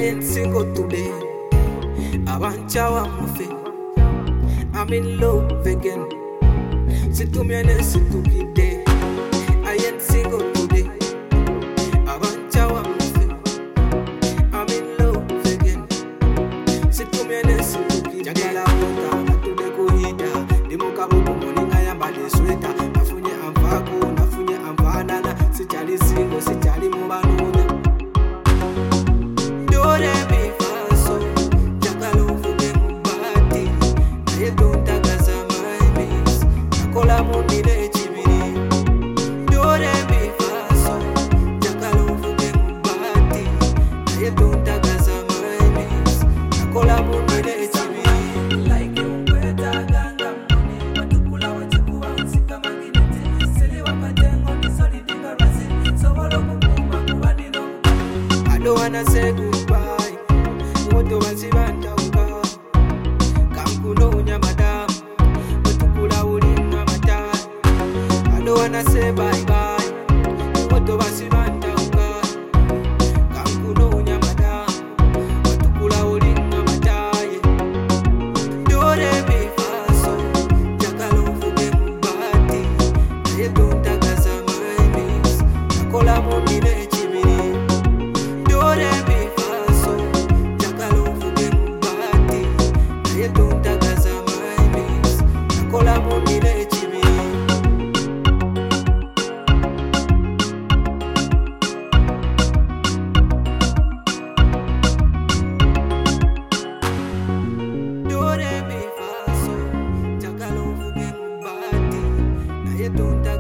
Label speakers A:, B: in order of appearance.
A: ain't single today. Avanchawa mufe, I'm in love again. Situ miane situ kide. I ain't single today. Avanchawa mufe, I'm in love again. Situ miane situ kide. Jagala wota, atude kuhida. Dimuka buku moninga ya mbade sweta. Nafunye amfako, nafunye amfanana. Sichali single, sichali mubanunya. Dore mi faso, jagalo fuge mubati. Naye donta gaza my miss. Nakola mundile chibiri. Dore mi faso, jagalo fuge mubati. Naye donta gaza my miss. Nakola mundile chibiri. Like you weta ganga money. Watukula wachikuwa unsika maginete. Sili wakatengo ni soli dinga rasi. So walo kumuma kuwani no. I don't wanna say goodbye. Woto wansibanda uka. Kamkunonya madam. Watukula ulinga matai. I don't wanna say bye bye. Woto wansibanda uka. Kamkunonya madam. Watukula ulinga matai. Dore mi faso. Jagalo fuge mubati. Naye donta gaza my miss. Nakola mundile chibiri. Dore mi faso, jagalo fuge mubati. Naye donta gaza my miss. Nakola mundile chibiri. Dore mi faso, jagalo fuge mubati. Naye donta